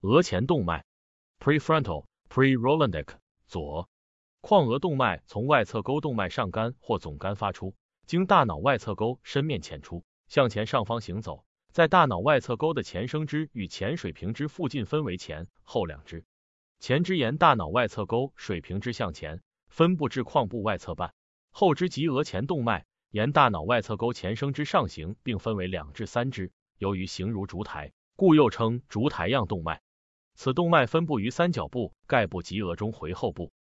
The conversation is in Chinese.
额前动脉 prefrontal pre-Rolandic 左。眶额动脉从外侧沟动脉上干或总干发出，经大脑外侧沟深面浅出，向前上方行走，在大脑外侧沟的前生枝与前水平枝附近分为前后两支。前支沿大脑外侧沟水平枝向前分布至眶部外侧半，后支及额前动脉沿大脑外侧沟前生枝上行，并分为2至3支，由于形如烛台，故又称烛台样动脉。此动脉分布于三角部、盖部及额中回后部，